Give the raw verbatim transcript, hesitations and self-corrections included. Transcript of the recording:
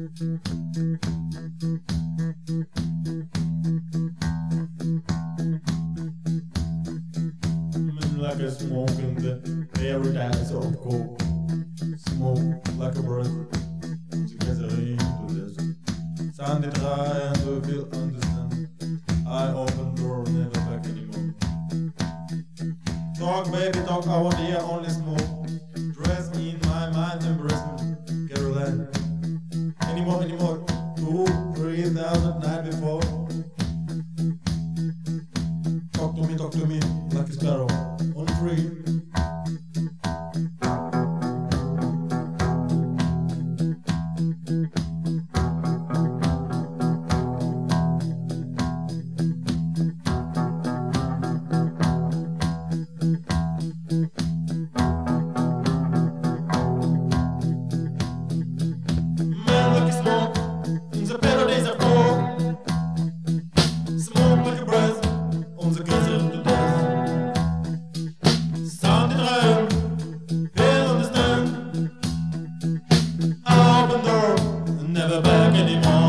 Like a smoke in the paradise of coke. Smoke like a breath together into this. Sound it high and we will understand. I open door, never back anymore. Talk baby, talk, I want to hear only smoke. Dress me in my mind, embrace me, Caroline. Anymore, anymore, two, three thousand night before. Talk to me, talk to me, like a sparrow. On free. Man like a smoke in the paradise of coke. Smoke like a breath on the desert to death. Sound it rein, we'll understand. Open door, never back anymore.